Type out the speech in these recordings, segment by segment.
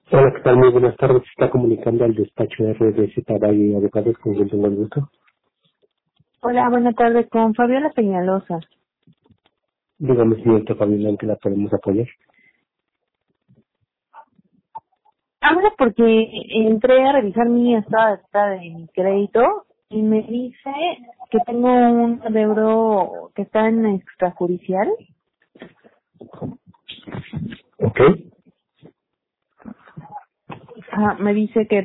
Hola, ¿qué tal? Muy buenas tardes. Se está comunicando al despacho de RDZ Valle y Abogados, con quien tengo el gusto. Hola, buenas tardes, con Fabiola Peñalosa. Dígame, señorita Fabiola, ¿en qué la podemos apoyar? Habla porque entré a revisar mi estado de mi crédito y me dice que tengo un adeudo que está en extrajudicial. Ok, Me dice que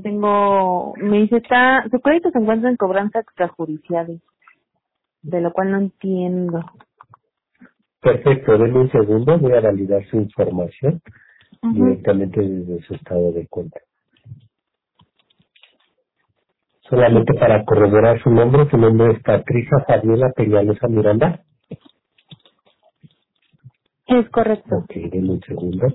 su crédito se encuentra en cobranza extrajudicial, de lo cual no entiendo. perfecto. Denme un segundo. Voy a validar su información Ujú. directamente desde su estado de cuenta. Sí, Solamente para corroborar su nombre es Patricia Fabiola Peñalosa Miranda. es correcto. Ok, denme un segundo.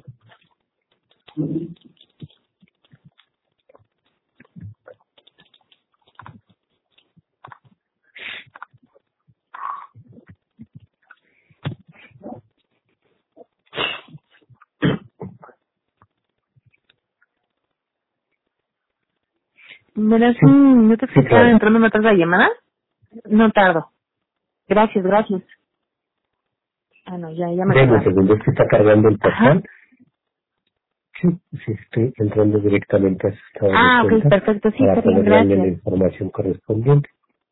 ¿Me das Sí, un minuto que sí, está claro. entrando atrás la llamada? No tardo. Gracias, gracias. No, ya me Denme un acordaron. segundo. Es que está cargando el Ajá. portal. Sí, sí, estoy entrando directamente a su estado de Ok, cuenta perfecto, sí, para está bien, poder darle la gracias. información correspondiente.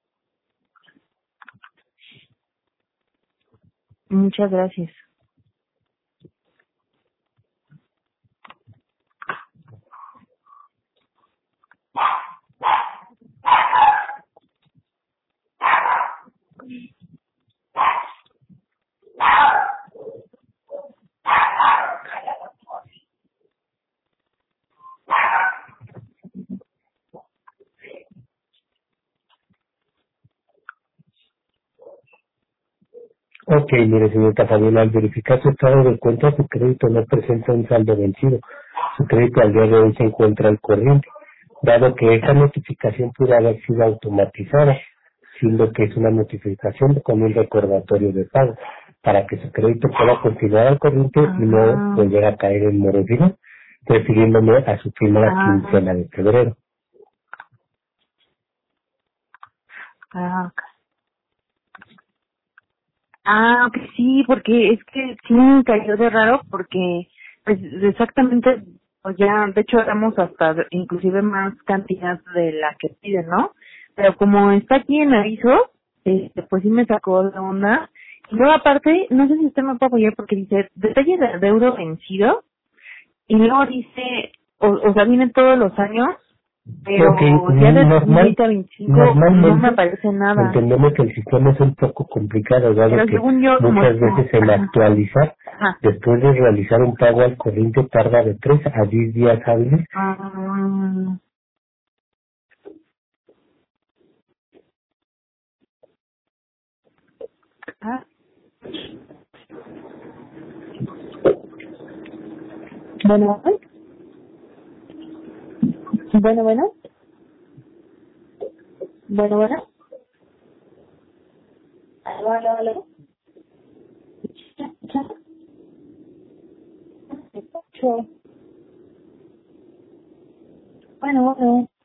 Muchas gracias. Ok, mire, señorita Fabiola, al verificar su estado de cuenta, su crédito no presenta un saldo vencido. Su crédito al día de hoy se encuentra al corriente, dado que esa notificación pudo haber sido automatizada, siendo que es una notificación con un recordatorio de pago, para que su crédito pueda continuar al corriente y no Ah, volver a caer en morosidad, refiriéndome a su primera ah, quincena de febrero. ok. Ok, sí, porque es que sí me cayó de raro porque, pues, exactamente, pues ya, de hecho, damos hasta inclusive más cantidad de la que piden, ¿no? Pero como está aquí en aviso, pues sí me sacó de onda. Y luego aparte, no sé si usted me puede apoyar porque dice, detalle de euro vencido, y luego dice, o sea, viene todos los años, Ok, pero ya de 2020 a 25 no me normalmente aparece nada. entendemos que el sistema es un poco complicado, dado Pero que según yo, muchas veces en ajá, actualizar, ajá. después de realizar un pago al corriente, tarda de 3 a 10 días hábiles. Ah, ah, bueno, bueno, bueno, bueno, bueno. Aló, aló, aló. Ya, ya, escucho. Bueno, bueno.